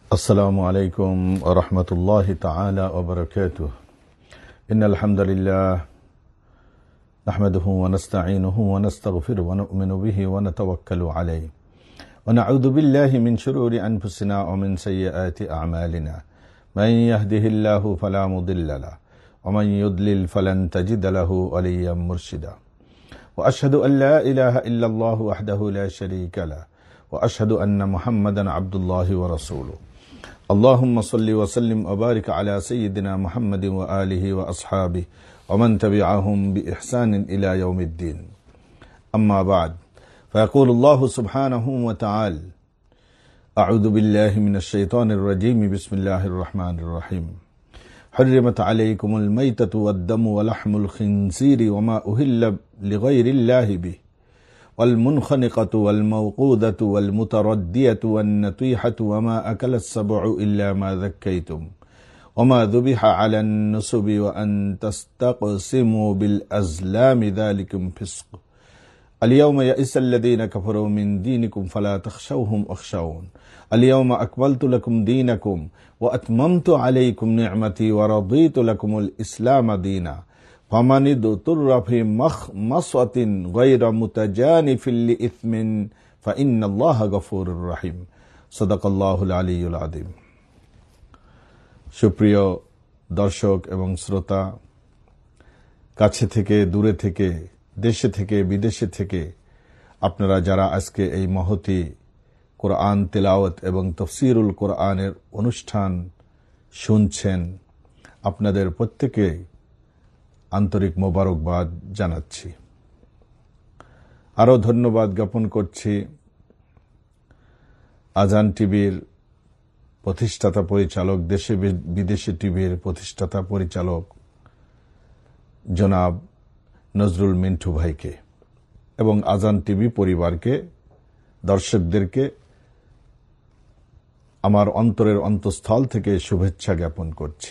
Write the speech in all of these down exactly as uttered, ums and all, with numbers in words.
السلام عليكم ورحمة الله تعالى وبركاته. إن الحمد لله نحمده ونستعينه ونستغفره ونؤمن به ونتوكل عليه ونعوذ بالله من شرور أنفسنا ومن سيئات أعمالنا. من يهده الله فلا مضل له ومن يضلل فلن تجد له وليا مرشدا. وأشهد أن لا إله إلا الله وحده لا شريك له وأشهد أن محمدا عبد الله ورسوله. اللهم صل وسلم وبارك على سيدنا محمد وآله وأصحابه ومن تبعهم بإحسان إلى يوم الدين. أما بعد، فيقول الله سبحانه وتعالى: أعوذ بالله من الشيطان الرجيم. بسم الله الرحمن الرحيم. حرمت عليكم الميتة والدم ولحم الخنزير وما أهل لغير الله به والمنخنقة والموقوذة والمتردية والنطيحة وما أكل السبع إلا ما ذكيتم وما ذبح على النصب وأن تستقسموا بالأزلام ذلكم فسق. اليوم يئس الذين كفروا من دينكم فلا تخشوهم واخشون. اليوم أكملت لكم دينكم وأتممت عليكم نعمتي ورضيت لكم الإسلام دينا. فمن اضطر في مخمصة غير متجانف لإثم فإن الله غفور رحيم. صدق الله العلي العظيم. সুপ্রিয় দর্শক এবং শ্রোতা, কাছে থেকে দূরে থেকে, দেশে থেকে বিদেশে থেকে আপনারা যারা আজকে এই মহতি কোরআন তিলাওয়াত এবং তাফসীরুল কোরআনের অনুষ্ঠান শুনছেন, আপনাদের প্রত্যেকে আন্তরিক মোবারকবাদ জানাচ্ছি। আরও ধন্যবাদ জ্ঞাপন করছি আজান টিভির প্রতিষ্ঠাতা পরিচালক, দেশে বিদেশে টিভির প্রতিষ্ঠাতা পরিচালক জনাব নজরুল মিন্টু ভাইকে এবং আজান টিভি পরিবারকে, দর্শকদেরকে আমার অন্তরের অন্তঃস্থল থেকে শুভেচ্ছা জ্ঞাপন করছি।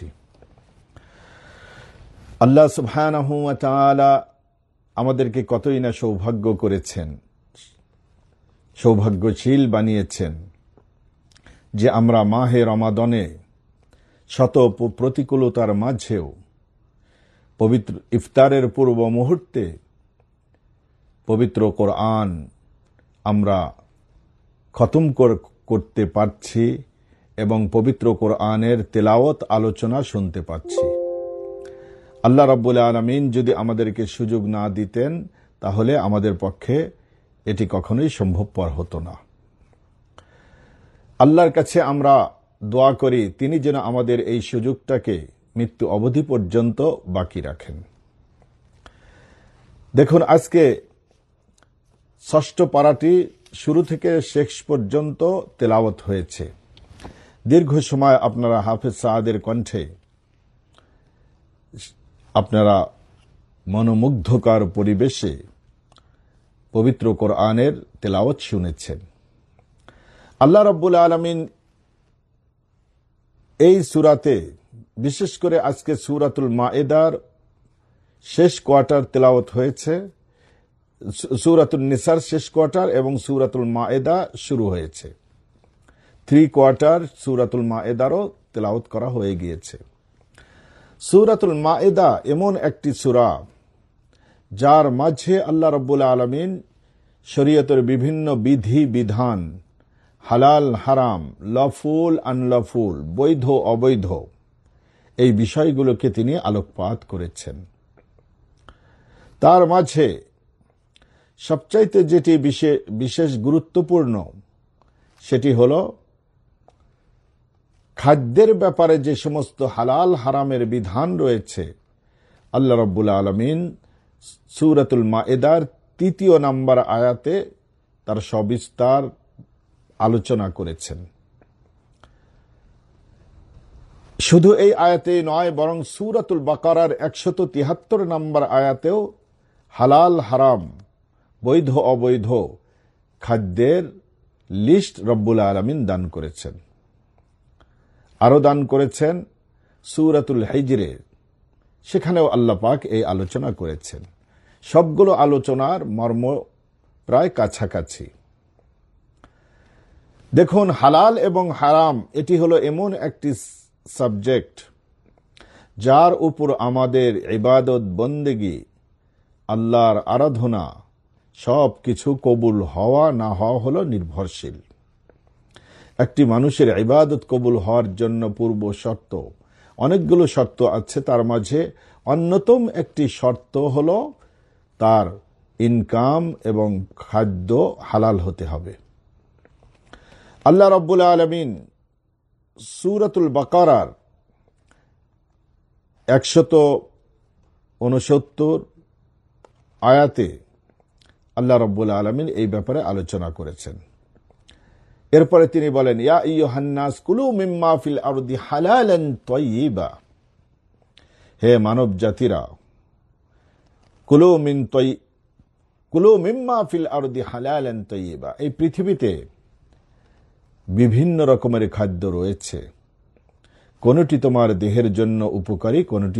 আল্লাহ সুবহানাহু ওয়া তাআলা আমাদেরকে কতই না সৌভাগ্য করেছেন, সৌভাগ্যশীল বানিয়েছেন যে আমরা মাহে রমাদানে শত প্রতিকূলতার মাঝেও পবিত্র ইফতারের পূর্ব মুহূর্তে পবিত্র কোরআন আমরা খতম করতে পারছি এবং পবিত্র কোরআনের তেলাওয়াত আলোচনা শুনতে পাচ্ছি। আল্লাহ রাব্বুল আলামিন যদি আমাদেরকে সুযোগ না দিতেন তাহলে আমাদের পক্ষে এটি কখনোই সম্ভবপর হতো না। আল্লাহর কাছে আমরা দোয়া করি তিনি যেন আমাদের এই সুযোগটাকে মৃত্যু অবধি পর্যন্ত বাকি রাখেন। দেখুন, আজকে ষষ্ঠ পারাটি শুরু থেকে শেষ পর্যন্ত তেলাওয়াত হয়েছে। দীর্ঘ সময় আপনারা হাফেজ সাআদের কণ্ঠে আপনারা মনোমুগ্ধকর পরিবেশে পবিত্র কোরআনের তেলাওয়াত শুনেছেন। আল্লাহ রাব্বুল আলামিন এই সূরাতে, বিশেষ করে আজকে সূরাতুল মায়েদার শেষ কোয়ার্টার তেলাওয়াত হয়েছে, সূরাতুন নিসার শেষ কোয়ার্টার এবং সূরাতুল মায়েদা শুরু হয়েছে। থ্রি কোয়ার্টার সূরাতুল মায়েদারও তেলাওয়াত করা হয়ে গিয়েছে। সূরাতুল মায়েদা এমন একটি সূরা যার মাঝে আল্লাহ রাব্বুল আলামিন শরীয়তের বিভিন্ন বিধি বিধান, হালাল হারাম, লফুল আনলফুল, বৈধ অবৈধ, এই বিষয়গুলোকে তিনি আলোকপাত করেছেন। তার মাঝে সবচাইতে যেটি বিশেষ গুরুত্বপূর্ণ সেটি হল খাদ্যের ব্যাপারে যে সমস্ত হালাল হারামের বিধান রয়েছে আল্লাহ রাব্বুল আলামিন সূরাতুল মায়েদার তৃতীয় নম্বর আয়াতে তার সবিস্তার আলোচনা করেছেন। শুধু এই আয়াতে নয়, বরং সূরাতুল বাকারার একশত তিহাত্তর নম্বর আয়াতেও হালাল হারাম, বৈধ অবৈধ খাদ্যের লিস্ট রব্বুল আলামিন দান করেছেন। আরো দান করেছেন সূরাতুল হিজরে, সেখানেও আল্লাহ পাক এই আলোচনা করেছেন। সবগুলো আলোচনার মর্ম প্রায় কাছাকাছি। দেখুন, হালাল এবং হারাম এটি হলো এমন একটি সাবজেক্ট যার উপর আমাদের ইবাদত বন্দেগী, আল্লাহর আরাধনা সব কিছু কবুল হওয়া না হওয়া হলো নির্ভরশীল। একটি মানুষের ইবাদত কবুল হওয়ার জন্য পূর্ব শর্ত অনেকগুলো শর্ত আছে, তার মাঝে অন্যতম একটি শর্ত হলো তার ইনকাম এবং খাদ্য হালাল হতে হবে। আল্লাহ রাব্বুল আলামিন সূরাতুল বাকারার একশত উনসত্তর আয়াতে আল্লাহ রাব্বুল আলামিন এই ব্যাপারে আলোচনা করেছেন। এরপরে তিনি বলেন, ইয়া আইয়ুহান নাস কুলু মিম্মা ফিল আরদি হালালান তাইয়্যিবা, হে মানব জাতিরা, কুলু মিন তাই কুলু মিম্মা ফিল আরদি হালালান তাইয়্যিবা, এই পৃথিবীতে বিভিন্ন রকমের খাদ্য রয়েছে, কোনটি তোমার দেহের জন্য উপকারী, কোনটি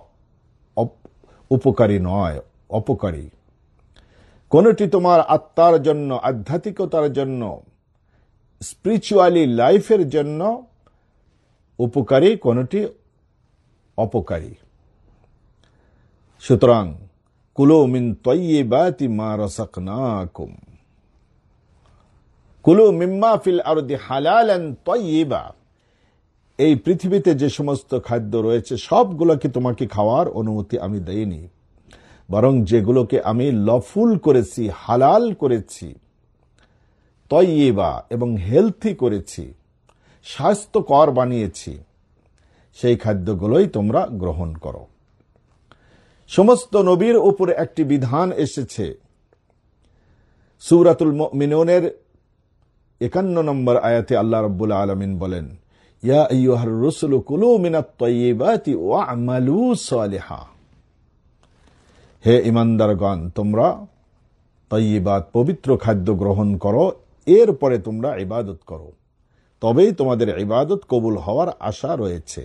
উপকারী নয়, অপকারী, কোনটি তোমার আত্মার জন্য, আধ্যাত্মিকতার জন্য, স্পিরিচুয়ালি লাইফের জন্য উপকারী, কোনটি অপকারী। সুতরাং কুলু মিন তাইয়্যিবাতি মা রাযাকনাকুম, কুলু মিম্মা ফিল আরদি হালালান তাইয়্যিবা, এই পৃথিবীতে যে সমস্ত খাদ্য রয়েছে সবগুলোকে তোমাকে খাওয়ার অনুমতি আমি দেইনি, বরং যেগুলোকে আমি লফুল করেছি, হালাল করেছি, তাইয়্যিবা এবং হেলথি করেছি, স্বাস্থ্যকর বানিয়েছি, সেই খাদ্যগুলোই তোমরা গ্রহণ করো। সমস্ত নবীর উপর একটি বিধান এসেছে। সূরাতুল মুমিনুনের একান্ন নম্বর আয়াতে আল্লাহ রাব্বুল আলামিন বলেন, ইয়া আইয়ুহার রুসুলু কুলু মিনাত তাইয়্যিবাতি ওয়া'মালু সালিহা, হে ঈমানদারগণ, তোমরা তাইয়্যিবাত পবিত্র খাদ্য গ্রহণ করো, এরপরে তোমরা ইবাদত করো, তবেই তোমাদের ইবাদত কবুল হওয়ার আশা রয়েছে।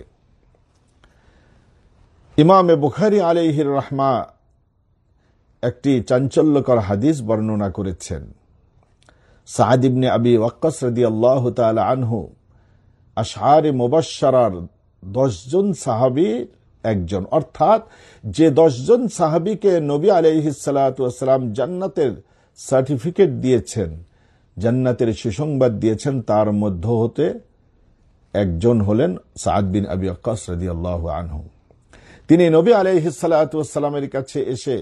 ইমামে বুখারী আলাইহির রাহমা একটি চাঞ্চল্যকর হাদিস বর্ণনা করেছেন। সাদ ইবনে আবি ওয়াক্কাস রাদিয়াল্লাহু তাআলা আনহু আশআরে মুবাশশারার দশজন সাহাবীর একজন, অর্থাৎ যে দশজন সাহাবীকে নবী আলাইহিস সালাতু ওয়াস সালাম জান্নাতের সার্টিফিকেট দিয়েছেন, জান্নাতের সুসংবাদ দিয়েছেন, তার মধ্য হতে একজন হলেন সাদ বিন আবি ওয়াক্কাস রাদিয়াল্লাহু আনহু। তিনি নবী আলাইহিস সালাতু ওয়াস সালামের কাছে এসে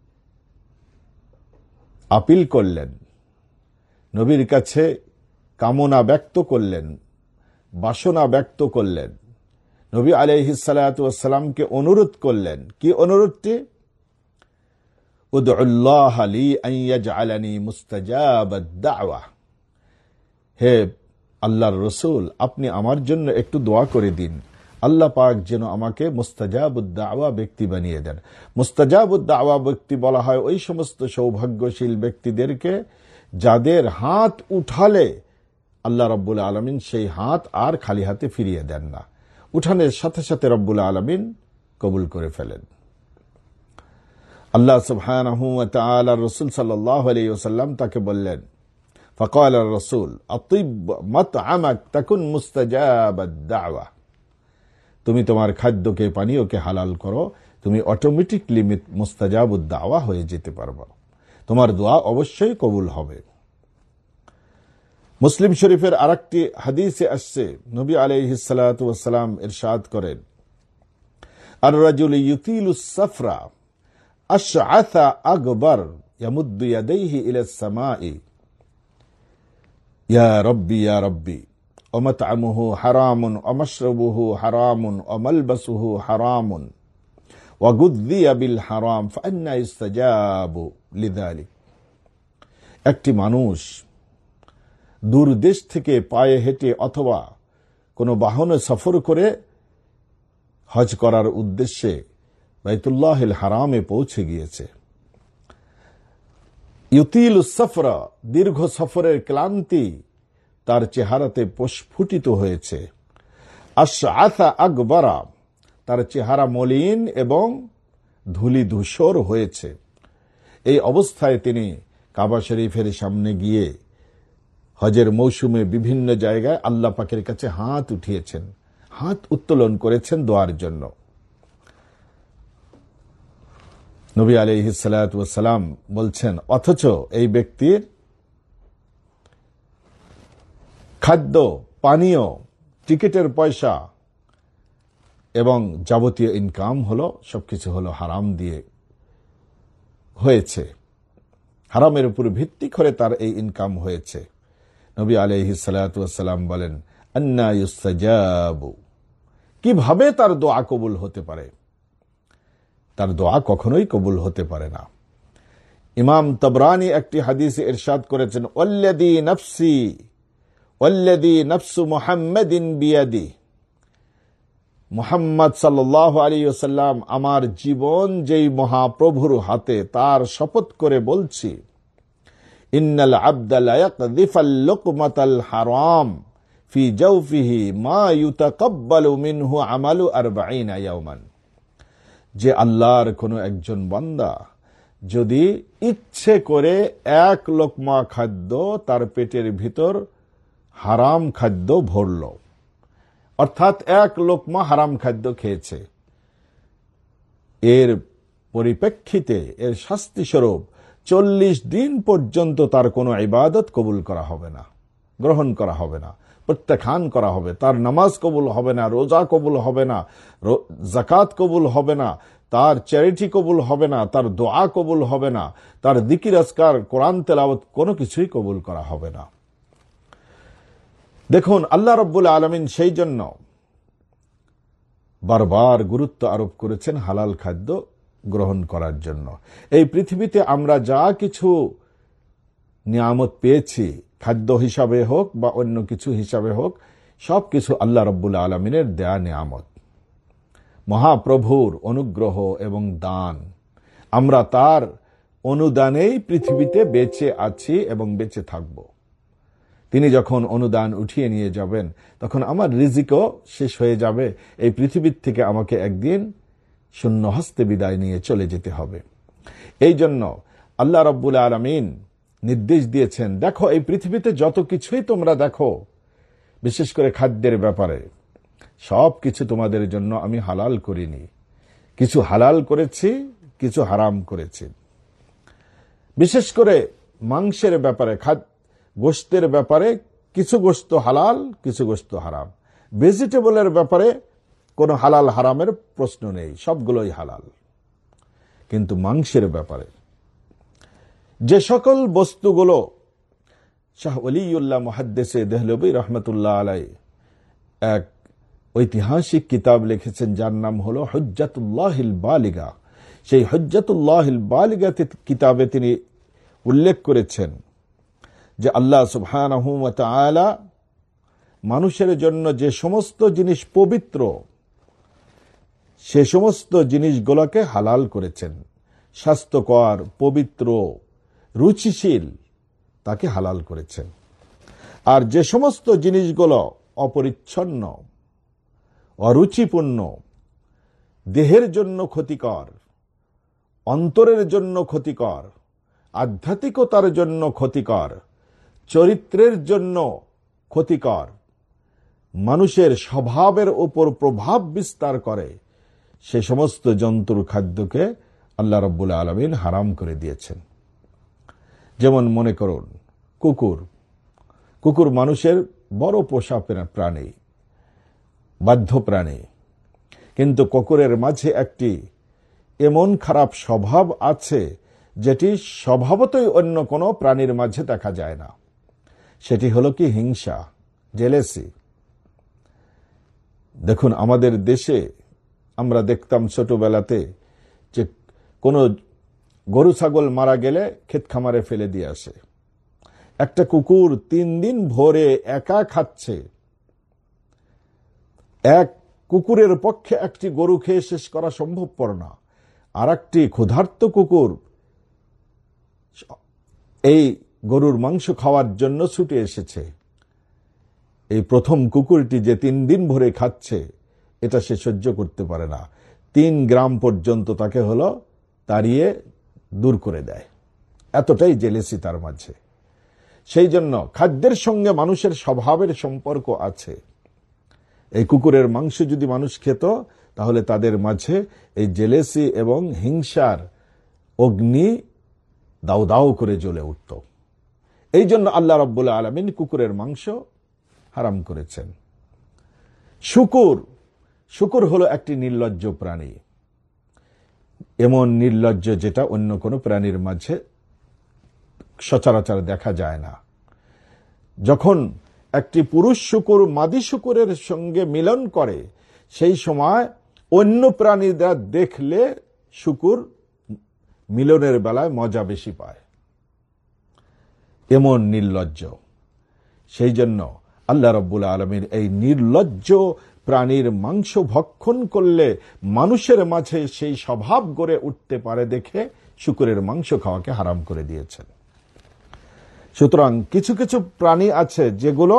আপিল করলেন, নবীর কাছে কামনা ব্যক্ত করলেন, বাসনা ব্যক্ত করলেন, নবী আলাইহিস সালাতু ওয়াস সালামকে অনুরোধ করলেন। কি অনুরোধটি? উদউল্লাহ লি আন ইয়াজআলানি মুস্তাজাবাদ দাওয়া, হে আল্লাহর রাসূল, আপনি আমার জন্য একটু দোয়া করে দিন, আল্লাহ পাক যেন আমাকে মুস্তাজাবুদ দাওয়া ব্যক্তি বানিয়ে দেন। মুস্তাজাবুদ দাওয়া ব্যক্তি বলা হয় ওই সমস্ত সৌভাগ্যশীল ব্যক্তিদেরকে যাদের হাত উঠালে আল্লাহ রাব্বুল আলামিন সেই হাত আর খালি হাতে ফিরিয়ে দেন না, উঠানের সাথে সাথে রব্বুল আলামিন কবুল করে ফেলেন। আল্লাহ সুবহানাহু ওয়া তাআলা রাসূল সাল্লাল্লাহু আলাইহি ওয়াসাল্লাম তাকে বললেন, ফাকাল আর-রাসূল আতিব মাতআমাক তাকুন মুস্তাজাবাদ দাওয়া, তুমি তোমার খাদ্যকে, পানীয়কে হালাল করো, তুমি অটোমেটিকলি মুস্তাজাবুদ দাওয়া হয়ে যেতে পারবে, তোমার দোয়া অবশ্যই কবুল হবে। মুসলিম শরীফের আরেকটি হাদিসে আসছে, নবী আলাইহিস সালাতু ওয়াস সালাম ইরশাদ করেন, আর রাজুল ইউতিলুস সাফরা আশআথা আকবার ইয়ামুদ্দু ইয়াদাইহি ইলাস সামাই, ইয়া রাব্বি ইয়া রাব্বি ওয়া মাতআমুহু হারামুন ওয়া মাশরাবুহু হারামুন ওয়া মালবাসুহু হারামুন ওয়া গুযযিয়া বিল হারাম ফাআন্না ইস্তাজাবু লিযালিক। একটি মানুষ দূর দেশ থেকে পায়ে হেঁটে অথবা কোনো বাহনে সফর করে হজ করার উদ্দেশ্যে বাইতুল্লাহিল হারামে পৌঁছে গিয়েছে। ইউতিলুস সাফরা, দীর্ঘ সফরের ক্লান্তি তার চেহারাতে প্রস্ফুটিত হয়েছে। আশআথা আকবারা, তার চেহারা মলিন এবং ধূলি ধূসর হয়েছে। এই অবস্থায় তিনি কাবা শরীফের সামনে গিয়ে হজের মৌসুমে বিভিন্ন জায়গায় আল্লাহ পাকের কাছে হাত উঠিয়েছেন, হাত উত্তোলন করেছেন দোয়ার জন্য। নবী আলাইহিস সালাতু ওয়াস সালাম বলছেন, অথচ এই ব্যক্তির খাদ্য, পানীয়, টিকিটের পয়সা এবং যাবতীয় ইনকাম হলো, সবকিছু হলো হারাম দিয়ে হয়েছে, হারামের উপর ভিত্তি করে তার এই ইনকাম হয়েছে। নবী আলাইহিস সালাতু ওয়াস সালাম বলেন, আন্না ইউস্তাজাবু, কিভাবে তার দোয়া কবুল হতে পারে? তার দোয়া কখনোই কবুল হতে পারে না। ইমাম তাবরানী একটি হাদিসে ইরশাদ করেছেন, ওয়াল্লাযী নাফসি ওয়াল্লাযী নাফসু মুহাম্মাদিন বিয়াদি, মুহাম্মদ সাল্লাল্লাহু আলাইহি ওয়াসাল্লাম, আমার জীবন যেই মহাপ্রভুর হাতে, তার শপথ করে বলছি, ইন্নাল আবদা লা ইয়াকযিফুল লুকমাতাল হারাম ফি জাওফিহি মা ইউতাকাব্বালু মিনহু আমালু আরবাঈনা ইয়াওমান, যে আল্লাহর কোন একজন বান্দা যদি ইচ্ছে করে এক লোকমা খাদ্য তার পেটের ভিতর হারাম খাদ্য ভরল, অর্থাৎ এক লোকমা হারাম খাদ্য খেয়েছে, এর পরিপ্রেক্ষিতে এর শাস্তি স্বরূপ চল্লিশ দিন পর্যন্ত তার কোনো ইবাদত কবুল করা হবে না, গ্রহণ করা হবে না, প্রত্যাখ্যান করা হবে, তার নামাজ কবুল হবে না, রোজা কবুল হবে না, যাকাত কবুল হবে না, তার চ্যারিটি কবুল হবে না, তার দোয়া কবুল হবে না, তার যিকির আজকার, কোরআন তেলাওয়াত কোনো কিছুই কবুল করা হবে না। দেখুন, আল্লাহ রাব্বুল আলামিন সেই জন্য বারবার গুরুত্ব আরোপ করেছেন হালাল খাদ্য গ্রহণ করার জন্য। এই পৃথিবীতে আমরা যা কিছু নিয়ামত পেয়েছি, খাদ্য হিসাবে হোক বা অন্য কিছু হিসাবে হোক, সব কিছু আল্লাহ রাব্বুল আলামিনের দেয়া নিয়ামত, মহাপ্রভুর অনুগ্রহ এবং দান। আমরা তার অনুদানেই পৃথিবীতে বেঁচে আছি এবং বেঁচে থাকব। তিনি যখন অনুদান উঠিয়ে নিয়ে যাবেন, তখন আমার রিজিকও শেষ হয়ে যাবে। এই পৃথিবীর থেকে আমাকে একদিন শূন্য হস্তে বিদায় নিয়ে চলে যেতে হবে। এই জন্য আল্লাহ রাব্বুল আলামিন নির্দেশ দিয়েছেন, দেখো এই পৃথিবীতে যত কিছুই তোমরা দেখো, বিশেষ করে খাদ্যের ব্যাপারে, সব কিছু তোমাদের জন্য আমি হালাল করিনি, কিছু হালাল করেছি, কিছু হারাম করেছি। বিশেষ করে মাংসের ব্যাপারে, খাদ্য গোশতের ব্যাপারে কিছু গোশত হালাল, কিছু গোশত হারাম। ভেজিটেবলের ব্যাপারে কোনো হালাল হারামের প্রশ্ন নেই, সবগুলোই হালাল। কিন্তু মাংসের ব্যাপারে যে সকল বস্তুগুলো, শাহ ওলিউল্লাহ মুহাদ্দিসে দেহলভী রহমতুল্লাহ আলাই এক ঐতিহাসিক কিতাব লিখেছেন, যার নাম হলো হুজ্জাতুল্লাহিল বালিগা। সেই হুজ্জাতুল্লাহিল বালিগা কিতাবে তিনি উল্লেখ করেছেন যে আল্লাহ সুবহানাহু ওয়া তাআলা মানুষের জন্য যে সমস্ত জিনিস পবিত্র, সে সমস্ত জিনিসগুলোকে হালাল করেছেন। স্বাস্থ্যকর, পবিত্র, রুচিশীল, তাকে হালাল করেছেন। আর যে সমস্ত জিনিসগুলো অপরিচ্ছন্ন, অরুচিপূর্ণ, দেহের জন্য ক্ষতিকর, অন্তরের জন্য ক্ষতিকর, আধ্যাত্মিকতার জন্য ক্ষতিকর, চরিত্রের জন্য ক্ষতিকর, মানুষের স্বভাবের উপর প্রভাব বিস্তার করে, সে সমস্ত জন্তুর খাদ্যকে আল্লাহ রাব্বুল আলামিন হারাম করে দিয়েছেন। যেমন মনে করুন কুকুর। কুকুর মানুষের বড় পোষা প্রাণী, বাধ্য প্রাণী, কিন্তু কুকুরের মাঝে একটি এমন খারাপ স্বভাব আছে যেটি স্বভাবতই অন্য কোনো প্রাণীর মাঝে দেখা যায় না। সেটি হলো কি? হিংসা, জেলেসি। দেখুন, আমাদের দেশে আমরা দেখতাম ছোটবেলাতে যে কোনো গরু ছাগল মারা গেলে ক্ষেত খামারে ফেলে দিয়ে আসে। একটা কুকুর তিন দিন ভোরে একা খাচ্ছে। এক কুকুরের পক্ষে একটি গরু খেয়ে শেষ করা সম্ভবপর না। আর একটি ক্ষুধার্ত কুকুর এই গরুর মাংস খাওয়ার জন্য ছুটে এসেছে। এই প্রথম কুকুরটি যে তিন দিন ভরে খাচ্ছে, এটা সে সহ্য করতে পারে না। তিন গ্রাম পর্যন্ত তাকে হলো তাড়িয়ে দূর করে দেয়। এতটাই জেলেসি তার মাঝে। সেই জন্য খাদ্যের সঙ্গে মানুষের স্বভাবের সম্পর্ক আছে। এই কুকুরের মাংস যদি মানুষ খেত তাহলে তাদের মাঝে এই জেলেসি এবং হিংসার অগ্নি দাউ দাউ করে জ্বলে উঠত। এই জন্য আল্লাহ রাব্বুল আলামিন কুকুরের মাংস হারাম করেছেন। শুকুর শুকুর হলো একটি নির্লজ্জ প্রাণী, এমন নির্লজ্জ যেটা অন্য কোনো প্রাণীর মাঝে সচরাচর দেখা যায় না। যখন একটি পুরুষ শুকুর মাদি শুকুরের সঙ্গে মিলন করে সেই সময় অন্য প্রাণীরা দেখলে শুকুর মিলনের বেলায় মজা বেশি পায়, এমন নির্লজ্জ। সেই জন্য আল্লাহ রাব্বুল আলামিন এই নির্লজ্জ প্রাণীর মাংস ভক্ষণ করলে মানুষের মাঝে সেই স্বভাব গড়ে উঠতে পারে দেখে শুকুরের মাংস খাওয়াকে হারাম করে দিয়েছেন। সুতরাং কিছু কিছু প্রাণী আছে যেগুলো,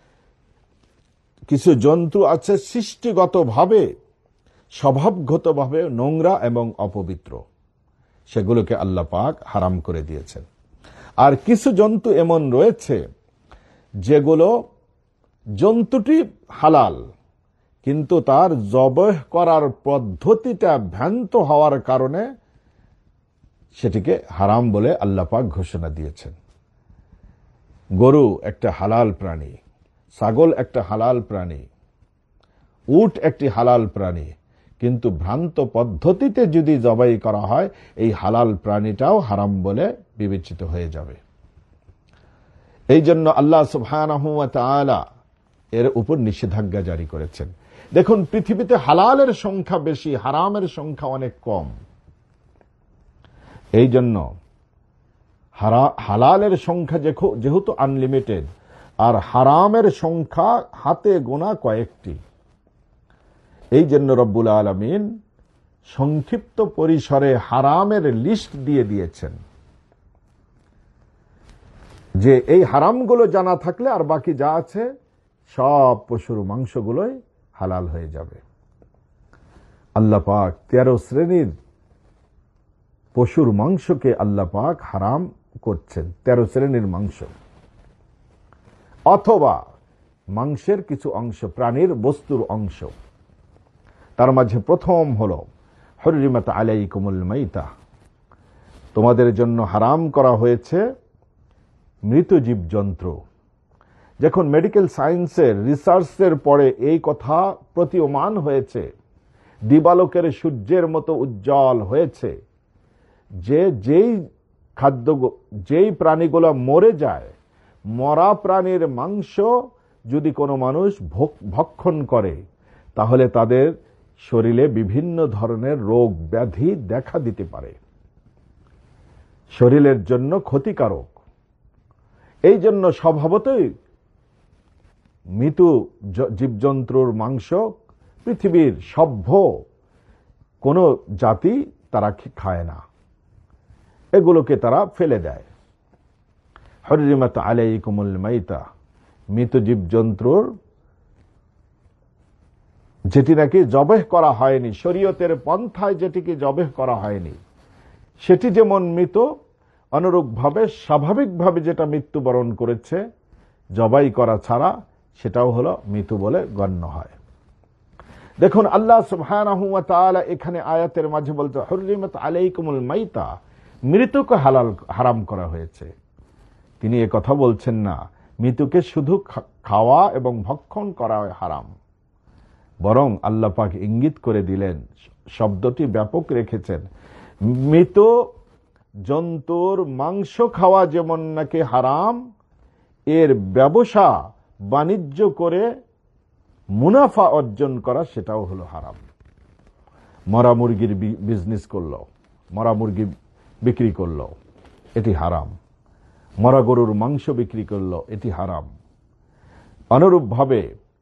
কিছু জন্তু আছে সৃষ্টিগতভাবে স্বভাবগতভাবে নোংরা এবং অপবিত্র, সেগুলোকে আল্লাহ পাক হারাম করে দিয়েছেন। আর কিছু জন্তু এমন রয়েছে যেগুলো জন্তুটি হালাল কিন্তু তার জবহ করার পদ্ধতিটা ভ্রান্ত হওয়ার কারণে সেটিকে হারাম বলে আল্লাহ পাক ঘোষণা দিয়েছেন। গরু একটা হালাল প্রাণী, ছাগল একটা হালাল প্রাণী, উট একটি হালাল প্রাণী, কিন্তু ভ্রান্ত পদ্ধতিতে যদি জবাই করা হয় এই হালাল প্রাণীটাও হারাম বলে বিবেচিত হয়ে যাবে। এই জন্য আল্লাহ সুবহানাহু ওয়া তাআলা এর উপর নিষেধাজ্ঞা জারি করেছেন। দেখুন, পৃথিবীতে হালালের সংখ্যা বেশি, হারামের সংখ্যা অনেক কম। এই জন্য হালালের সংখ্যা যেহেতু আনলিমিটেড আর হারামের সংখ্যা হাতে গোনা কয়েকটি, এই জন্য রব্বুল আলামিন সংক্ষিপ্ত পরিসরে হারামের লিস্ট দিয়ে দিয়েছেন যে এই হারামগুলো জানা থাকলে আর বাকি যা আছে সব পশুর মাংসগুলোই হালাল হয়ে যাবে। আল্লাহ পাক তেরো শ্রেণীর পশুর মাংসকে আল্লাহ পাক হারাম করছেন, তেরো শ্রেণীর মাংস অথবা মাংসের কিছু অংশ, প্রাণীর বস্তুর অংশ। তার মাঝে প্রথম হল হুররিমাত আলাইকুমুল মাইতা, তোমাদের জন্য হারাম করা হয়েছে মৃত জীবজন্তু। যখন মেডিকেল সায়েন্সের রিসার্চের পরে এই কথা প্রতীয়মান হয়েছে, দিবালোকের সূর্যের মতো উজ্জ্বল হয়েছে যে যেই খাদ্য যেই প্রাণীগুলো মরে যায়, মরা প্রাণীর মাংস যদি কোনো মানুষ ভক্ষণ করে তাহলে তাদের শরীরে বিভিন্ন ধরনের রোগ ব্যাধি দেখা দিতে পারে, শরীরের জন্য ক্ষতিকারক। এই জন্য স্বভাবতই মৃত জীবজন্তুর মাংস পৃথিবীর সভ্য কোন জাতি তারা খায় না, এগুলোকে তারা ফেলে দেয়। হুররিমাত আলাইকুমুল মাইতা, মৃত জীবজন্তুর যেটি নাকি জবেহ করা হয়নি, শরীয়তের পন্থায় যেটিকে জবেহ করা হয়নি সেটি যেমন মৃত, অনুরূপভাবে স্বাভাবিকভাবে যেটা মৃত্যুবরণ করেছে জবাই করা ছাড়া সেটাও হলো মৃত বলে গণ্য হয়। দেখুন, আল্লাহ সুবহানাহু ওয়া তাআলা এখানে আয়াতের মাঝে বলতে হুররিমাত আলাইকুমুল মাইতা, মৃতকে হালাল হারাম করা হয়েছে। তিনি এ কথা বলছেন না মৃতকে শুধু খাওয়া এবং ভক্ষণ করা হারাম, বরং আল্লাহ পাক ইঙ্গিত করে দিলেন, শব্দটি ব্যাপক রেখেছেন, মৃত জন্তুর মাংস খাওয়া যেমন নাকি হারাম, এর ব্যবসা বাণিজ্য করে মুনাফা অর্জন করা সেটাও হলো হারাম। মরা মুরগির বিজনেস করলো, মরা মুরগি বিক্রি করলো, এটি হারাম। মরা গরুর মাংস বিক্রি করলো, এটি হারাম। অনুরূপভাবে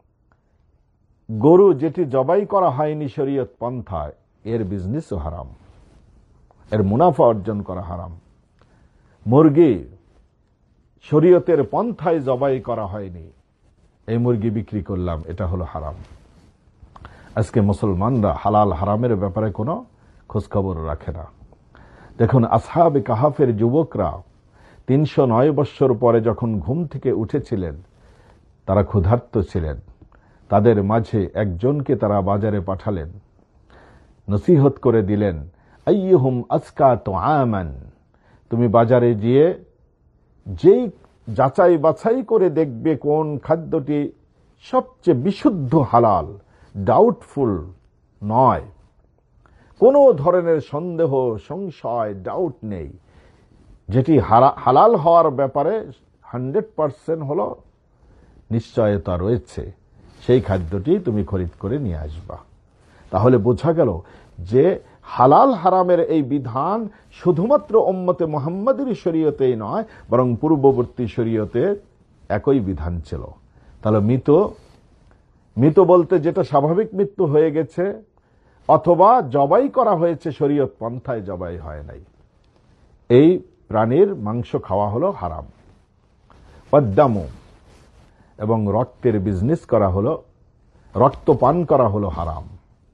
গরু যেটি জবাই করা হয়নি শরীয়ত পন্থায়, এর বিজনেসও হারাম, এর মুনাফা অর্জন করা হারাম। মুরগি শরীয়তের পন্থায় জবাই করা হয়নি, এই মুরগি বিক্রি করলাম, এটা হলো হারাম। আজকে মুসলমানরা হালাল হারামের ব্যাপারে কোনো খোঁজখবর রাখে না। দেখুন, আসহাবে কাহাফের যুবকরা তিনশো নয় বৎসর পরে যখন ঘুম থেকে উঠেছিলেন, তারা ক্ষুধার্ত ছিলেন। তাদের মাঝে একজনকে তারা বাজারে পাঠালেন, নসিহত করে দিলেন, আইয়ুহুম আজকা তুআমান, তুমি বাজারে গিয়ে যেই যাচাই বাছাই করে দেখবে কোন খাদ্যটি সবচেয়ে বিশুদ্ধ হালাল, ডাউটফুল নয়, কোনো ধরনের সন্দেহ সংশয় ডাউট নেই, যেটি হালাল হওয়ার ব্যাপারে হান্ড্রেড পার্সেন্ট হলো নিশ্চয়তা রয়েছে, সেই খাদ্যটি তুমি খরিদ করে নিয়ে আসবা। তাহলে বোঝা গেল যে হালাল হারামের এই বিধান শুধুমাত্র উম্মতে মুহাম্মাদের শরীয়তেই নয়, বরং পূর্ববর্তী শরীয়তে একই বিধান ছিল। তাহলে মৃত মৃত বলতে যেটা স্বাভাবিক মৃত্যু হয়ে গেছে, অথবা জবাই করা হয়েছে শরীয়ত পন্থায়, জবাই হয় নাই, এই প্রাণীর মাংস খাওয়া হলো হারাম। ওয়াদ্দামু, এবং রক্তের বিজনেস করা হলো, রক্ত পান করা হলো হারাম।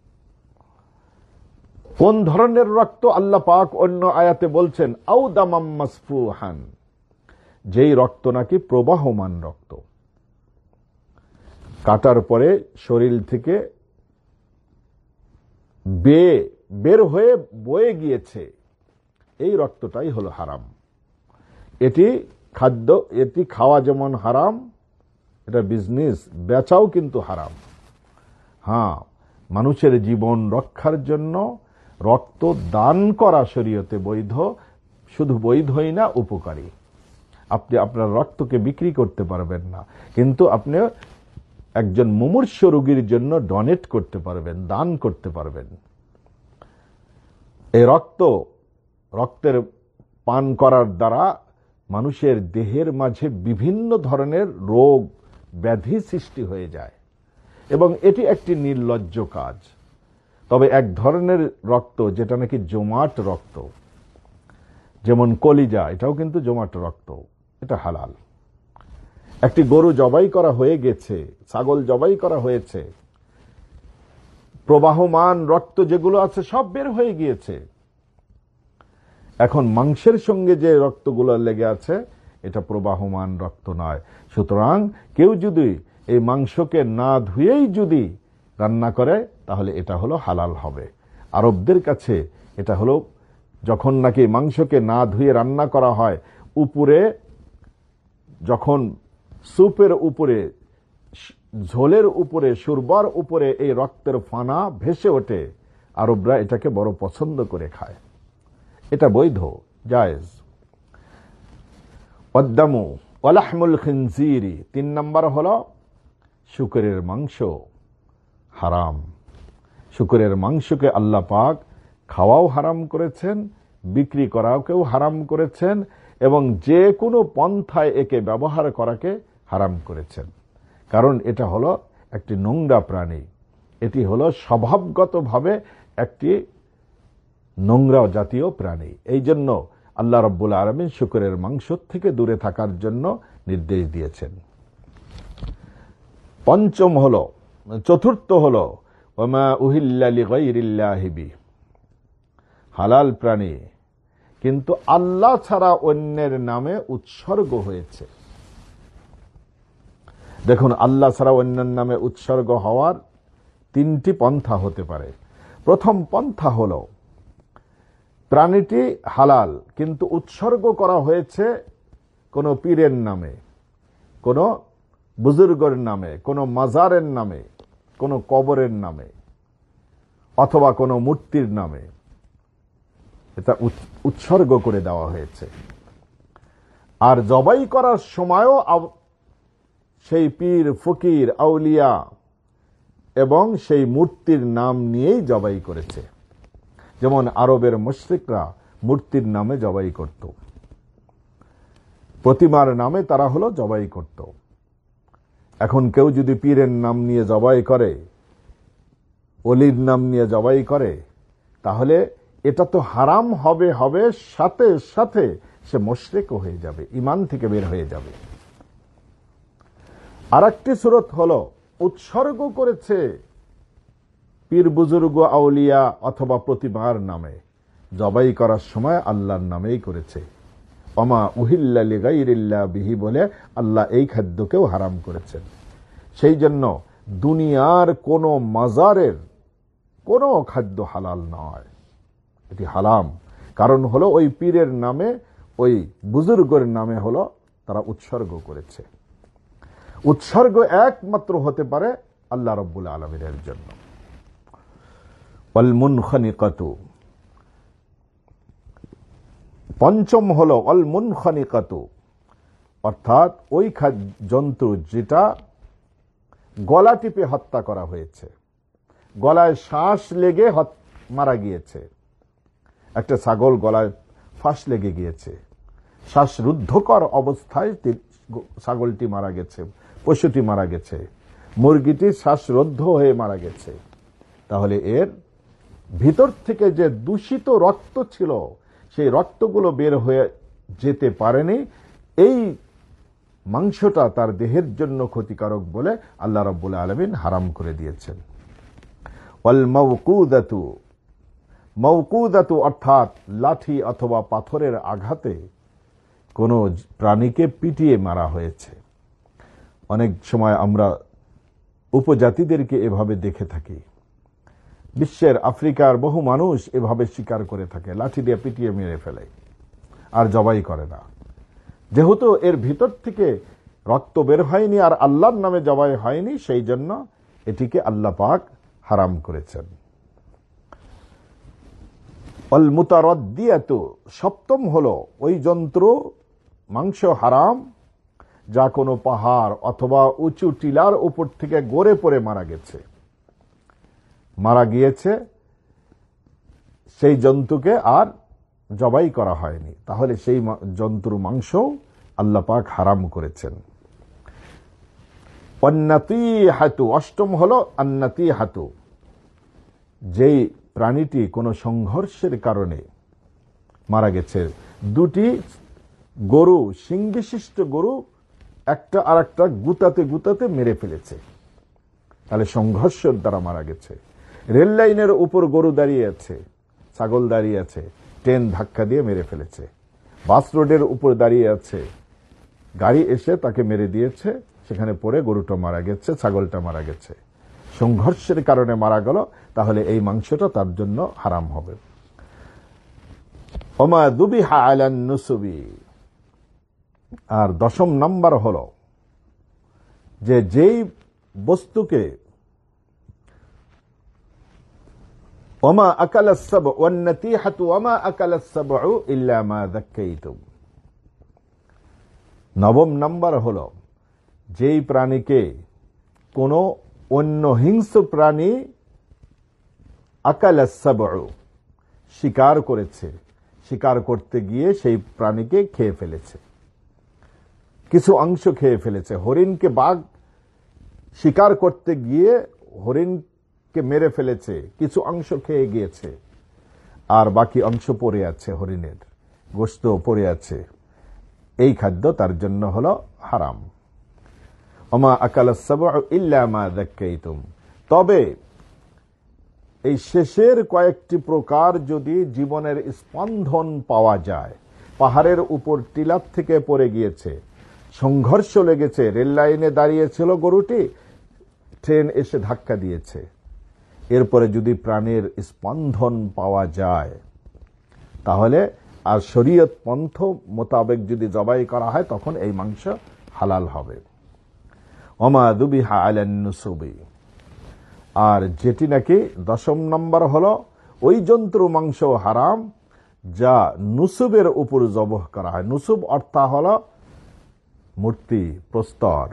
কোন ধরনের রক্ত? আল্লাহ পাক অন্য আয়াতে বলছেন আও দামাম মাসফুহান, যেই রক্ত নাকি প্রবাহমান রক্ত, কাটার পরে শরীর থেকে বেয়ে বের হয়ে বয়ে গিয়েছে, এই রক্তটাই হলো হারাম। এটি খাদ্য, এটি খাওয়া যেমন হারাম, এটা বিজনেস বেচাও কিন্তু হারাম। হ্যাঁ, মানুষের জীবন রক্ষার জন্য রক্ত দান করা শরীয়তে বৈধ, শুধু বৈধই না, উপকারী। আপনি আপনার রক্তকে বিক্রি করতে পারবেন না, কিন্তু আপনি একজন মুমূর্ষ রোগীর জন্য ডোনেট করতে পারবেন, দান করতে পারবেন। এই রক্ত রক্তের পান করার দ্বারা মানুষের দেহের মাঝে বিভিন্ন ধরনের রোগ ব্যাধি সৃষ্টি হয়ে যায়, এবং এটি একটি নির্লজ্জ কাজ। তবে এক ধরনের রক্ত যেটা নাকি জমাট রক্ত, যেমন কলিজা, এটাও কিন্তু জমাট রক্ত, এটা হালাল। একটি গরু জবাই করা হয়ে গেছে, ছাগল জবাই করা হয়েছে, প্রবাহমান রক্ত যেগুলো আছে সব বের হয়ে গিয়েছে। এখন মাংসের সঙ্গে যে রক্তগুলো লেগে আছে, এটা প্রবাহমান রক্ত নয়। সুতরাং কেউ যদি এই মাংসকে না ধুয়েই যদি রান্না করে, তাহলে এটা হলো হালাল হবে। আরবদের কাছে এটা হলো, যখন নাকি মাংসকে না ধুয়ে রান্না করা হয়, উপরে যখন সুপের উপরে, ঝোলের উপরে, সুরবার উপরে এই রক্তের ফানা ভেসে ওঠে, আরবরা এটাকে বড় পছন্দ করে খায়। এটা বৈধ, জায়েজ। ওয়াদ্দামু ওয়ালাহমুল খিনজিরি, তিন নম্বর হলো শুকরের মাংস হারাম। শুকরের মাংসকে আল্লাহ পাক খাওয়াও হারাম করেছেন, বিক্রি করাকেও হারাম করেছেন, এবং যে কোনো পন্থায় একে ব্যবহার করাকে হারাম করেছেন। কারণ এটা হলো একটি নোংরা প্রাণী, এটি হলো স্বভাবগতভাবে একটি নোংরা জাতীয় প্রাণী। এই জন্য আল্লাহ রাব্বুল আলামিন শুকরের মাংস থেকে দূরে থাকার জন্য নির্দেশ দিয়েছেন। পঞ্চম হলো, চতুর্থ হলো ওমা উহিল্লা লিগাইরিল্লাহি বিহি, হালাল প্রাণী কিন্তু আল্লাহ ছাড়া অন্যের নামে উৎসর্গ হয়েছে। দেখুন, আল্লাহ ছাড়া অন্যের নামে উৎসর্গ হওয়ার তিনটি পন্থা হতে পারে। প্রথম পন্থা হলো, প্রাণীটি হালাল কিন্তু উৎসর্গ করা হয়েছে কোনো পীরের নামে, কোনো বুজুর্গের নামে, কোনো মাজারের নামে, কোনো কবরের নামে, অথবা কোনো মূর্তির নামে এটা উৎসর্গ করে দেওয়া হয়েছে। আর জবাই করার সময়ও সেই পীর, ফকির, আউলিয়া এবং সেই মূর্তির নাম নিয়েই জবাই করেছে। যেমন আরবের মুশরিকরা মূর্তির নামে জবাই করত, প্রতিমার নামে তারা হলো জবাই করত। এখন কেউ যদি পীরের নাম নিয়ে জবাই করে, অলির নাম নিয়ে জবাই করে, তাহলে এটা তো হারাম হবে, হবে সাথে সাথে সে মুশরিকও হয়ে যাবে, ঈমান থেকে বের হয়ে যাবে। আর একটি সূরত হলো, উৎসর্গ করেছে পীর, বুজুর্গ, আউলিয়া অথবা প্রতিমার নামে, জবাই করার সময় আল্লাহর নামেই করেছে। ওমা উহিল্লা লিগাইরিল্লাহ বিহি বলে আল্লাহ এই খাদ্যকেও হারাম করেছেন। সেই জন্য দুনিয়ার কোন মাজারের কোন খাদ্য হালাল নয়, এটি হারাম। কারণ হলো ওই পীরের নামে, ওই বুজুর্গের নামে হলো তারা উৎসর্গ করেছে। উৎসর্গ একমাত্র হতে পারে আল্লাহ রাব্বুল আলামিনের জন্য। ওয়াল মুনখানিকাতু, পঞ্চম হলো ওয়াল মুনখানিকাতু, অর্থাৎ ওই জন্তু যেটা গলা টিপে হত্যা করা হয়েছে, গলায় শ্বাস লেগে মারা গিয়েছে। একটা ছাগল গলায় ফাঁস লেগে গিয়েছে, শ্বাসরুদ্ধকর অবস্থায় ছাগলটি মারা গেছে, পশুটি মারা গেছে, মুরগিটি শ্বাসরুদ্ধ হয়ে মারা গেছে। তাহলে এর ভিতর থেকে যে দূষিত রক্ত ছিল সেই রক্তগুলো বের হয়ে যেতে পারেনি, এই মাংসটা তার দেহের জন্য ক্ষতিকারক বলে আল্লাহ রাব্বুল আলামিন হারাম করে দিয়েছেন। ওয়াল মাওকুদাতু, মাওকুদাতু অর্থাৎ লাঠি অথবা পাথরের আঘাতে কোন প্রাণীকে পিটিয়ে মারা হয়েছে। অনেক সময় আমরা উপজাতিদেরকে এভাবে দেখে থাকি, বিশ্বের আফ্রিকার বহু মানুষ এভাবে শিকার করে থাকে, লাঠি দিয়ে পিটিয়ে মেরে ফেলে আর জবাই করে না। যেহেতু এর ভিতর থেকে রক্ত বের হয়নি আর আল্লাহর নামে জবাই হয়নি, সেই জন্য এটিকে আল্লাহ পাক হারাম করেছেন। অল মুতারাদ্দিয়াতু, সপ্তম হলো ওই যন্ত্র মাংস হারাম যা কোনো পাহাড় অথবা উঁচু টিলার উপর থেকে গড়ে পড়ে মারা গেছে, মারা গিয়েছে, সেই জন্তুকে আর জবাই করা হয়নি, তাহলে সেই জন্তুর মাংস আল্লাহ পাক হারাম করেছেন। অন্নাতিহাতু, অষ্টম হলো অন্নাতিহাতু, যেই প্রাণীটি কোনো সংঘর্ষের কারণে মারা গেছে। দুটি গরু, শিং বিশিষ্ট গরু একটা আর একটা গুতাতে গুতাতে মেরে ফেলেছে, তাহলে সংঘর্ষের দ্বারা মারা গেছে। রেল লাইনের উপর গরু দাঁড়িয়ে আছে, ছাগল দাঁড়িয়ে আছে, ট্রেন ধাক্কা দিয়ে মেরে ফেলেছে। বাস রোডের উপর দাঁড়িয়ে আছে, গাড়ি এসে তাকে মেরে দিয়েছে, সেখানে পড়ে গরুটা মারা গেছে, ছাগলটা মারা গেছে, সংঘর্ষের কারণে মারা গেল, তাহলে এই মাংসটা তার জন্য হারাম হবে। ওমা দুবিহা আলান নুসুবি, আর দশম নাম্বার হল যে যেই বস্তুকে ওমা আকালাস সাবউ ওয়ান নাতিহাতু ওমা আকালাস সাবউ ইল্লা মা যাক্কাইতুম, নবম নাম্বার হল যেই প্রাণীকে কোন অন্য হিংস্র প্রাণী আকালাস সাবউ শিকার করেছে, শিকার করতে গিয়ে সেই প্রাণীকে খেয়ে ফেলেছে, কিছু অংশ খেয়ে ফেলেছে। হরিণকে বাঘ শিকার করতে গিয়ে হরিণকে মেরে ফেলেছে, কিছু অংশ খেয়ে গিয়েছে, আর বাকি অংশ পড়ে আছে, হরিণের গোশত পড়ে আছে, এই খাদ্য তার জন্য হলো হারাম। ওমা আকালাস সাবউ ইল্লা মা যাক্কাইতুম, তবে এই শেষের কয়েকটি প্রকার যদি জীবনের স্পন্দন পাওয়া যায়, পাহাড়ের উপর টিলার থেকে পড়ে গিয়েছে, সংঘর্ষ লেগেছে, রেল লাইনে দাঁড়িয়েছিল গরুটি, ট্রেন এসে ধাক্কা দিয়েছে, এরপরে যদি প্রাণের স্পন্দন পাওয়া যায়, তাহলে আর শরীয়ত পন্থ মোতাবেক যদি জবাই করা হয় তখন এই মাংস হালাল হবে। ওমা দুবিহা আলান নুসুবি, আর যেটি নাকি দশম নম্বর হলো ওই জন্তু মাংস হারাম যা নুসুবের উপর জবহ করা হয়। নুসুব অর্থাৎ হলো মূর্তি, প্রস্তর।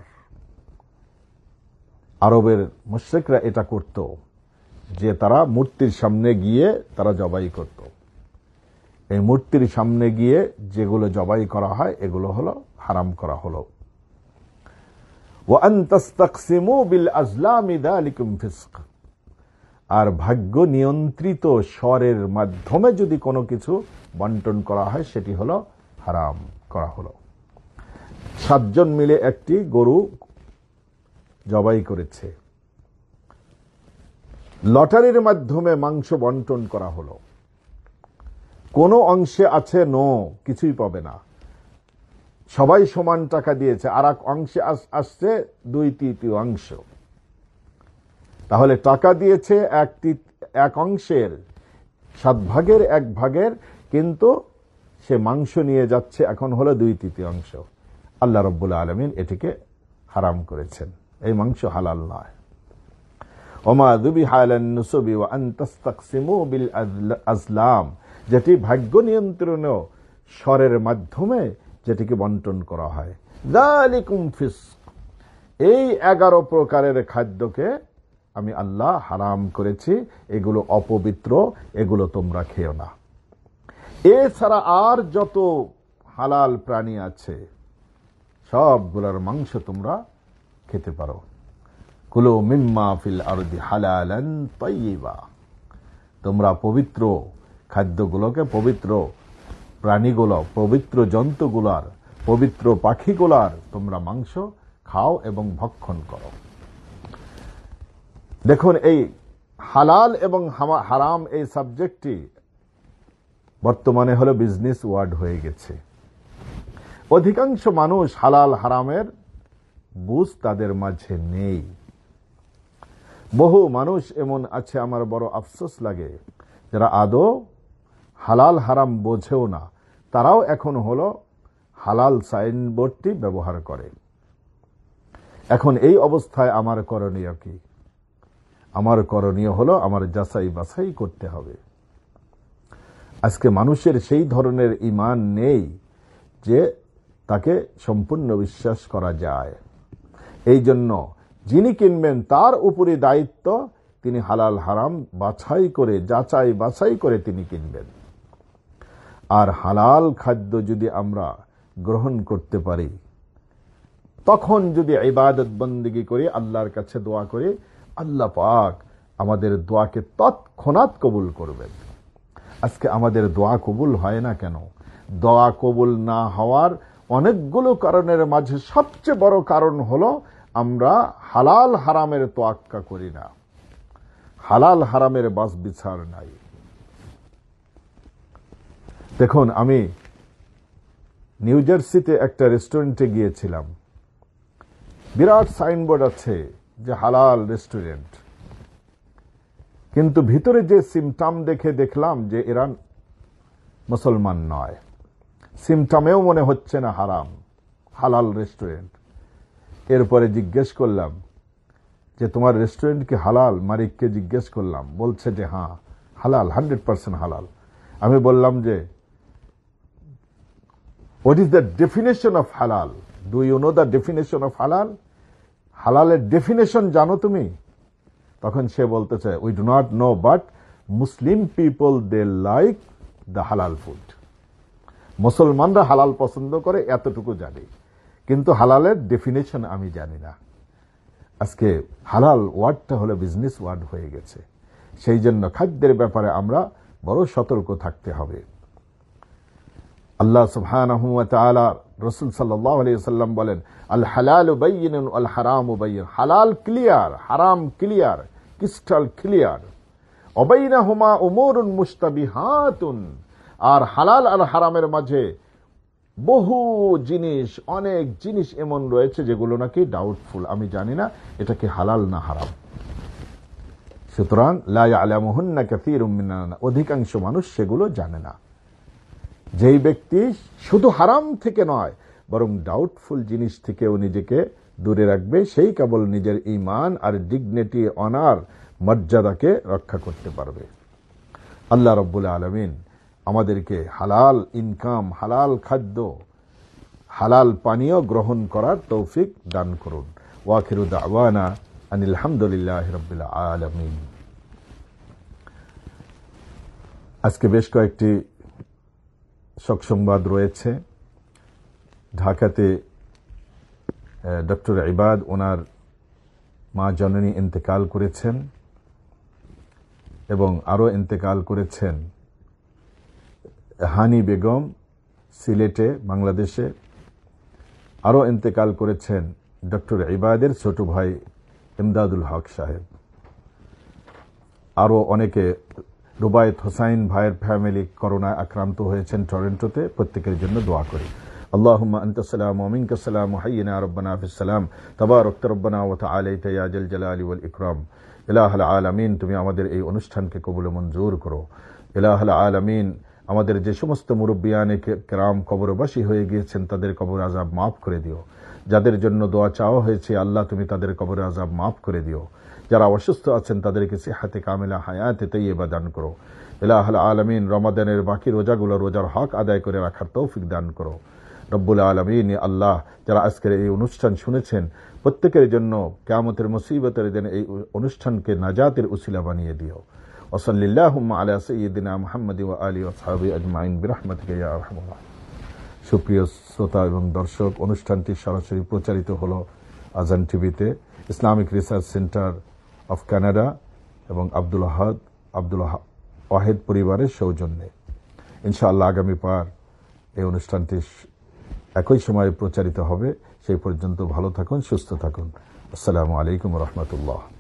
আরবের মুশরিকরা এটা করত যে তারা মূর্তির সামনে গিয়ে তারা জবাই করত। এই মূর্তির সামনে গিয়ে যেগুলো জবাই করা হয় এগুলো হলো হারাম করা হলো। ওয়া আন তাসতাকসিমু বিল আজলামি যালিকুম ফিসক, আর ভাগ্য নিয়ন্ত্রিত স্বরের মাধ্যমে যদি কোনো কিছু বন্টন করা হয় সেটি হলো হারাম করা হলো। সাতজন মিলে একটি গরু জবাই করেছে, লটারির মাধ্যমে মাংস বন্টন করা হলো, কোনো অংশে আছে নো, কিছুই পাবে না, সবাই সমান টাকা দিয়েছে, আর এক অংশে আসছে দুই তৃতীয় অংশ। তাহলে টাকা দিয়েছে এক এক অংশের সাত ভাগের এক ভাগের, কিন্তু সে মাংস নিয়ে যাচ্ছে এখন হলো দুই তৃতীয় অংশ। আল্লাহ রাব্বুল আলামিন এটিকে হারাম করেছেন, এই মাংস হালাল নয়। ওমা যুবিহা আলান নুসুবি ওয়া আন তাসতাকসিমু বিল আজলাম, যেটি ভাগ্য নিয়ন্ত্রণীয় স্বরের মাধ্যমে যেটিকে বন্টন করা হয়। যালিকুম ফিসক, এই এগারো প্রকারের খাদ্যকে আমি আল্লাহ হারাম করেছি, এগুলো অপবিত্র, এগুলো তোমরা খেও না। এছাড়া আর যত হালাল প্রাণী আছে সবগুলোর মাংস তোমরা খেতে পারো। কুলু মিম্মা ফিল আরদি হালালান তাইয়্যিবা, তোমরা পবিত্র খাদ্যগুলোকে, পবিত্র প্রাণীগুলো, পবিত্র জন্তুগুলার, পবিত্র পাখিগুলার তোমরা মাংস খাও এবং ভক্ষণ করো। দেখুন, এই হালাল এবং হারাম এই সাবজেক্টটি বর্তমানে হলো বিজনেস ওয়ার্ড হয়ে গেছে। অধিকাংশ মানুষ হালাল হারামের বুঝ তাদের মাঝে নেই। বহু মানুষ এমন আছে, আমার বড় আফসোস লাগে, যারা আদৌ হালাল হারাম বোঝেও না, তারাও এখন হলো হালাল সাইনবোর্ডটি ব্যবহার করে। এখন এই অবস্থায় আমার করণীয় কি? আমার করণীয় হলো আমার যাচাই বাছাই করতে হবে। আজকে মানুষের সেই ধরনের ঈমান নেই যে তাকে সম্পূর্ণ বিশ্বাস করা যায়। এই জন্য যিনি কিনবেন তার উপরে দায়িত্ব, তিনি হালাল হারাম বাছাই করে, যাচাই বাছাই করে তিনি কিনবেন। আর হালাল খাদ্য যদি আমরা গ্রহণ করতে পারি, তখন যদি ইবাদত বন্দেগী করি, আল্লাহর কাছে দোয়া করি, আল্লাহ পাক আমাদের দোয়াকে তৎক্ষণাৎ কবুল করবেন। আজকে আমাদের দোয়া কবুল হয় না কেন? দোয়া কবুল না হওয়ার অনেকগুলো কারণের মাঝে সবচেয়ে বড় কারণ হলো আমরা হালাল হারামের তোয়াক্কা করি না, হালাল হারামের বাস বিচার নাই। দেখুন, আমি নিউ জার্সিতে একটা রেস্টুরেন্টে গিয়েছিলাম, বিরাট সাইনবোর্ড আছে যে হালাল রেস্টুরেন্ট, কিন্তু ভিতরে যে সিমটাম দেখে দেখলাম যে এরা মুসলমান নয়। সিমটামেও মনে হচ্ছে না হারাম, হালাল রেস্টুরেন্ট। এরপরে জিজ্ঞেস করলাম যে তোমার রেস্টুরেন্ট কি হালাল? মালিককে জিজ্ঞেস করলাম, বলছে যে হ্যাঁ হালাল, হান্ড্রেড পার্সেন্ট হালাল। আমি বললাম যে what is the definition of halal? Do you know the definition of halal? হালালের ডেফিনেশন জানো তুমি? তখন সে বলতেছে, we do not know, but Muslim people they like the halal food. মুসলমানরা হালাল পছন্দ করে, এতটুকু জানি, কিন্তু হালালের ডেফিনেশন আমি জানি না। আজকে হালাল ওয়ার্ডটা হলো বিজনেস ওয়ার্ড হয়ে গেছে। সেই জন্য খাদ্যের ব্যাপারে আমরা বড় সতর্ক থাকতে হবে। আল্লাহ সুবহানাহু ওয়া তাআলা, রাসূল সাল্লাল্লাহু আলাইহি ওয়াসাল্লাম বলেন, আল হালালু বাইয়িনুন ওয়াল হারামু বাইয়িন। হালাল ক্লিয়ার, হারাম ক্লিয়ার, ক্রিস্টাল ক্লিয়ার। ওয়া বাইনাহুমা উমুরুন মুশতাবিহাতুন, আর হালাল আর হারামের মাঝে বহু জিনিস, অনেক জিনিস এমন রয়েছে যেগুলো নাকি ডাউটফুল, আমি জানি না এটা কি হালাল না হারাম। সুতরাং লা ইয়ালামুহুন্না কাসীরুম মিনান, অধিকাংশ মানুষ সেগুলো জানে না। যেই ব্যক্তি শুধু হারাম থেকে নয়, বরং ডাউটফুল জিনিস থেকেও নিজেকে দূরে রাখবে, সেই কেবল নিজের ঈমান আর ডিগনিটি, অনার, মর্যাদাকে রক্ষা করতে পারবে। আল্লাহ রাব্বুল আলামিন আমাদেরকে হালাল ইনকাম, হালাল খাদ্য, হালাল পানীয় গ্রহণ করার তৌফিক দান করুন। ওয়া আখিরু দাওয়ানা আনিল হামদুলিল্লাহি রাব্বিল আলামিন। আজকে বেশ কয়েকটি শোক সংবাদ রয়েছে। ঢাকাতে ডক্টর ইবাদ, ওনার মা জননী ইন্তেকাল করেছেন, এবং আরো ইন্তেকাল করেছেন হানি বেগম সিলেটে, বাংলাদেশে। আরো ইন্তেকাল করেছেন ডক্টর ইবাদের ছোট ভাই ইমদাদুল হক সাহেব। আরো অনেকে, রুবায়েত হোসাইন ভাইয়ের ফ্যামিলি করোনায় আক্রান্ত হয়েছেন টরন্টোতে, প্রত্যেকের জন্য দোয়া করি। اللهم أنت السلام ومنك السلام وحينا ربنا في السلام تبارك ربنا وتعاليت يا جل الجلال والإكرام ইলাহ আল আলামিন তুমি আমাদের এই অনুষ্ঠানকে কবুল মঞ্জুর করো। ইলাহ আল আলামিন আমাদের যে সমস্ত মুরব্বিয়ানে কেরাম কবরবাসী হয়ে গিয়েছেন তাদের কবর আযাব মাফ করে দিও। যাদের জন্য দোয়া চাওয়া হয়েছে আল্লাহ তুমি তাদের কবর আযাব মাফ করে দিও। যারা অসুস্থ আছেন তাদেরকে সিহাতে কামিলা হায়াতে তাইয়্যিবা দান করো। ইলাহ আল আলামিন রমাদানের বাকি রোজাগুলো রোজার হক আদায় করে রাখার তৌফিক দান করো। রব্বুল আলামিন আল্লাহ যারা আজকের এই অনুষ্ঠান শুনেছেন প্রত্যেকের জন্য কিয়ামতের মুসিবতের দিনে এই অনুষ্ঠানকে নাজাতের উসিলা বানিয়ে দিও। ওয়া সাল্লাল্লাহু আলা সাইয়্যিদিনা মুহাম্মাদি ওয়া আলিহি ওয়া সাহবিহি আজমাইন বিরহমাতিকা ইয়া আরহামার রাহিমিন। সুপ্রিয় শ্রোতা এবং দর্শক, অনুষ্ঠানটি সরাসরি প্রচারিত হলো আজান টিভিতে Islamic research centre of Canada এবং আব্দুল আহাদ আব্দুল ওয়াহিদ পরিবারের সৌজন্যে। ইনশাআল্লাহ আগামী পার এই অনুষ্ঠানটি একই সময়ে প্রচারিত হবে। সেই পর্যন্ত ভালো থাকুন, সুস্থ থাকুন। আসসালামু আলাইকুম ওয়া রাহমাতুল্লাহ।